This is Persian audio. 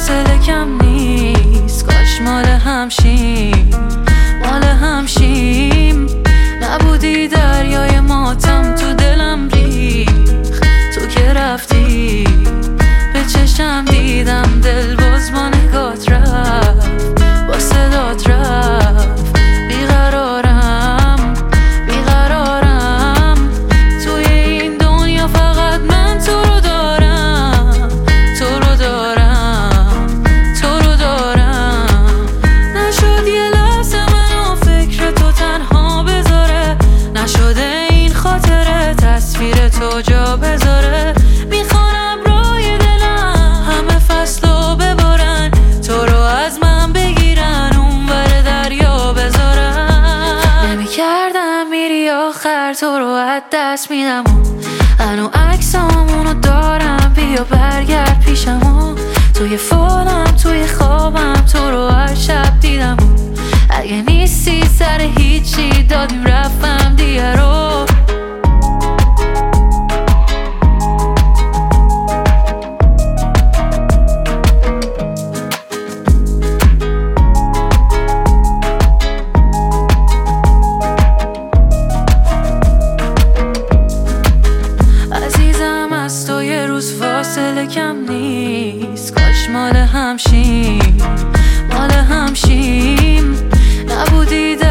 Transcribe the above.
فاصله کم نیست، کاش مال همشیم، مال همشیم. نبودی دریای ماتم تو دلم ریخ، تو که رفتی به چشم دیدم دل باز با نگات رفت، با صدات رفت. بیقرارم بیقرارم توی این دنیا، فقط من تو رو دارم، تو رو دارم، تو رو دارم. نشد یه لحظه منو فکر تو تنها بذاره، نشده این خاطره تصویر تو جا بذاره. میخوانم روی دلم همه فصلو ببارن، تو رو از من بگیرن اونور دریا بذارن. نمیکردم میری آخر، تو رو از دست میدم و هنو عکسامونو دارم، بیا برگرد پیشم. توی فالم توی خوابم تو رو هر شب دیدم. اگه نیستی سر هیچی دادیم رفتم دیگه رو. عزیزم از تو یه روز فاصله کم نیست، کاش مال همشیم، مال همشیم. نبودی